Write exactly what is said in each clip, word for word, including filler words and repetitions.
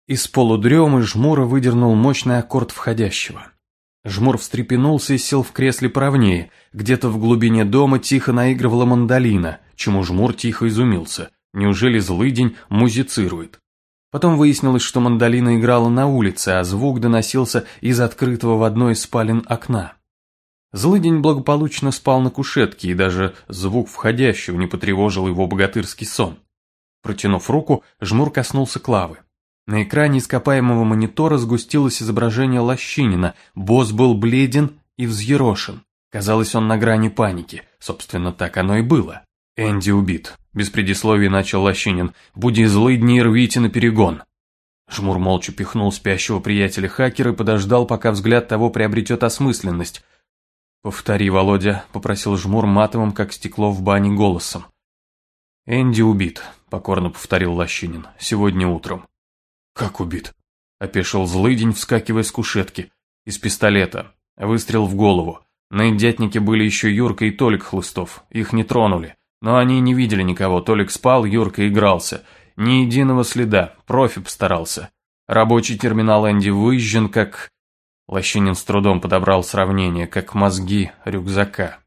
Из полудремы Жмура выдернул мощный аккорд входящего. Жмур встрепенулся и сел в кресле поровнее. Где-то в глубине дома тихо наигрывала мандолина, чему Жмур тихо изумился. Неужели злыдень музицирует? Потом выяснилось, что мандолина играла на улице, а звук доносился из открытого в одной из спален окна. Злыдень благополучно спал на кушетке, и даже звук входящего не потревожил его богатырский сон. Протянув руку, Жмур коснулся клавы. На экране ископаемого монитора сгустилось изображение Лощинина. Босс был бледен и взъерошен. Казалось, он на грани паники. Собственно, так оно и было. «Энди убит», – без предисловий начал Лощинин. «Буди злыдни и рвите на перегон». Жмур молча пихнул спящего приятеля хакера и подождал, пока взгляд того приобретет осмысленность. «Повтори, Володя», – попросил Жмур матовым, как стекло в бане, голосом. «Энди убит», – покорно повторил Лощинин. «Сегодня утром». «Как убит?» – опешил злыдень, вскакивая с кушетки. «Из пистолета. Выстрел в голову. На идятнике были еще Юрка и Толик Хлыстов. Их не тронули. Но они не видели никого. Толик спал, Юрка игрался. Ни единого следа. Профи постарался. Рабочий терминал Энди выжжен, как...» Лощинин с трудом подобрал сравнение, как мозги рюкзака.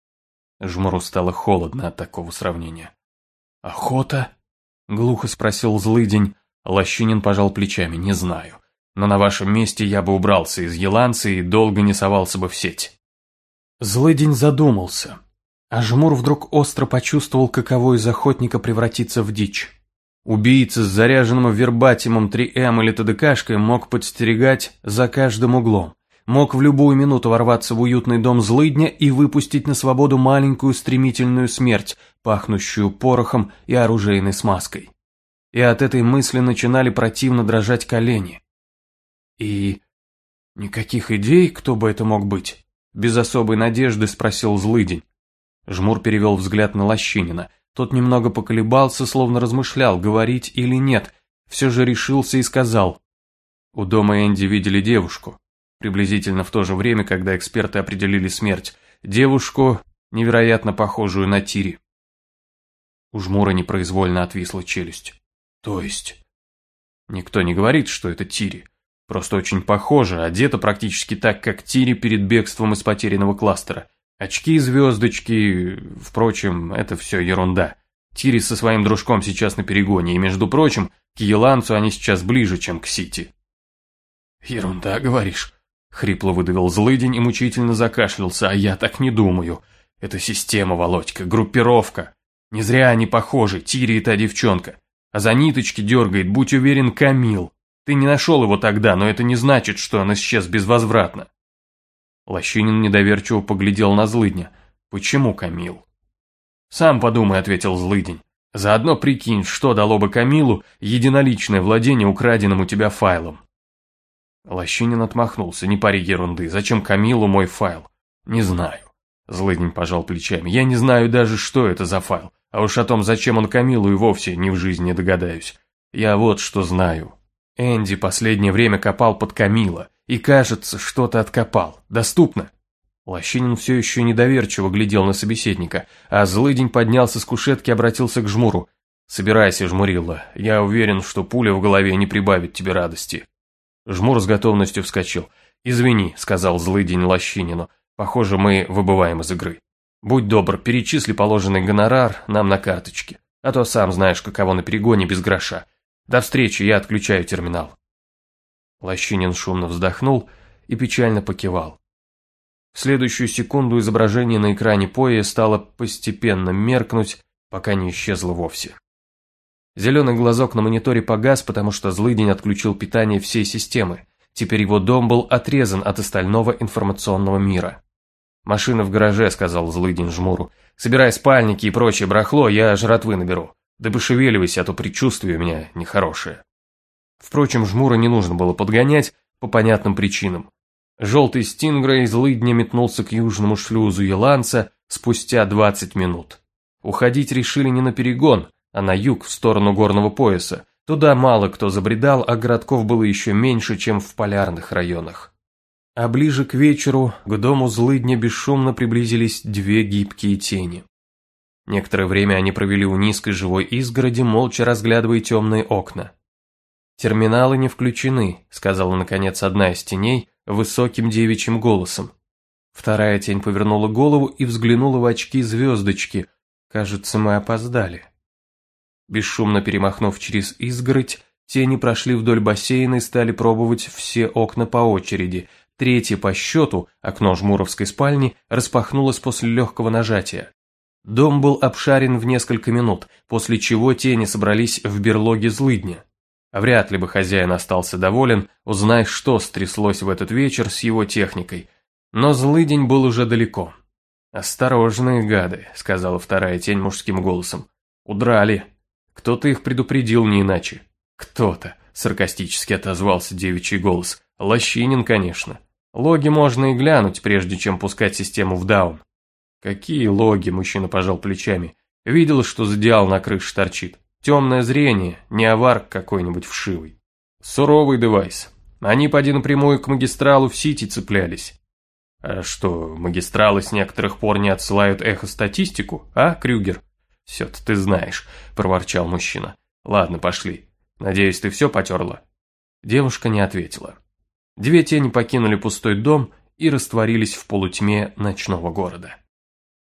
Жмуру стало холодно от такого сравнения. «Охота?» – глухо спросил злыдень. Лощинин пожал плечами. «Не знаю. Но на вашем месте я бы убрался из еланца и долго не совался бы в сеть». Злыдень задумался. А Жмур вдруг остро почувствовал, каково из охотника превратиться в дичь. Убийца с заряженным вербатимом три эм или ТДКшкой мог подстерегать за каждым углом. Мог в любую минуту ворваться в уютный дом злыдня и выпустить на свободу маленькую стремительную смерть, пахнущую порохом и оружейной смазкой. И от этой мысли начинали противно дрожать колени. «И никаких идей, кто бы это мог быть?» Без особой надежды спросил злыдень. Жмур перевел взгляд на Лощинина. Тот немного поколебался, словно размышлял, говорить или нет. Все же решился и сказал. У дома Энди видели девушку. Приблизительно в то же время, когда эксперты определили смерть. Девушку, невероятно похожую на Тири. У Жмура непроизвольно отвисла челюсть. То есть? Никто не говорит, что это Тири. Просто очень похоже, одета практически так, как Тири перед бегством из потерянного кластера. Очки, звездочки, впрочем, это все ерунда. Тири со своим дружком сейчас на перегоне, и, между прочим, к еланцу они сейчас ближе, чем к Сити. «Ерунда, говоришь?» — хрипло выдавил злыдень и мучительно закашлялся. «А я так не думаю. Это система, Володька, группировка. Не зря они похожи, Тири и та девчонка. А за ниточки дергает, будь уверен, Камил. Ты не нашел его тогда, но это не значит, что он исчез безвозвратно». Лощинин недоверчиво поглядел на злыдня. «Почему Камил?» «Сам подумай», — ответил злыдень. «Заодно прикинь, что дало бы Камилу единоличное владение украденным у тебя файлом». Лощинин отмахнулся. «Не пари ерунды. Зачем Камилу мой файл?» «Не знаю». Злыдень пожал плечами. «Я не знаю даже, что это за файл. А уж о том, зачем он Камилу, и вовсе ни в жизни не догадаюсь. Я вот что знаю. Энди последнее время копал под Камила. И, кажется, что-то откопал. Доступно?» Лощинин все еще недоверчиво глядел на собеседника, а злыдень поднялся с кушетки и обратился к Жмуру. «Собирайся, Жмурилла. Я уверен, что пуля в голове не прибавит тебе радости». Жмур с готовностью вскочил. «Извини», — сказал злыдень Лощинину. «Похоже, мы выбываем из игры. Будь добр, перечисли положенный гонорар нам на карточке. А то сам знаешь, каково на перегоне без гроша. До встречи, я отключаю терминал». Лощинин шумно вздохнул и печально покивал. В следующую секунду изображение на экране поя стало постепенно меркнуть, пока не исчезло вовсе. Зеленый глазок на мониторе погас, потому что злыдень отключил питание всей системы. Теперь его дом был отрезан от остального информационного мира. «Машина в гараже», — сказал злыдень Жмуру. «Собирай спальники и прочее барахло, я жратвы наберу. Да пошевеливайся, а то предчувствие у меня нехорошее». Впрочем, Жмура не нужно было подгонять по понятным причинам. Желтый стингрей злыдня метнулся к южному шлюзу еланца спустя двадцать минут. Уходить решили не на перегон, а на юг, в сторону горного пояса. Туда мало кто забредал, а городков было еще меньше, чем в полярных районах. А ближе к вечеру к дому злыдня бесшумно приблизились две гибкие тени. Некоторое время они провели у низкой живой изгороди, молча разглядывая темные окна. «Терминалы не включены», — сказала наконец одна из теней высоким девичьим голосом. Вторая тень повернула голову и взглянула в очки звездочки. «Кажется, мы опоздали». Бесшумно перемахнув через изгородь, тени прошли вдоль бассейна и стали пробовать все окна по очереди. Третье по счету, окно жмуровской спальни, распахнулось после легкого нажатия. Дом был обшарен в несколько минут, после чего тени собрались в берлоге злыдня. Вряд ли бы хозяин остался доволен, узнай, что стряслось в этот вечер с его техникой. Но злыдень был уже далеко. «Осторожные гады», — сказала вторая тень мужским голосом. «Удрали. Кто-то их предупредил не иначе». «Кто-то», — саркастически отозвался девичий голос. «Лощинин, конечно. Логи можно и глянуть, прежде чем пускать систему в даун». «Какие логи?» – мужчина пожал плечами. «Видел, что зодиал на крыше торчит. Темное зрение, не аварк какой-нибудь вшивый. Суровый девайс. Они поди напрямую к магистралу в Сити цеплялись». «А что, магистралы с некоторых пор не отсылают эхостатистику, а, Крюгер?» «Все-то ты знаешь», – проворчал мужчина. «Ладно, пошли. Надеюсь, ты все потерла?» Девушка не ответила. Две тени покинули пустой дом и растворились в полутьме ночного города.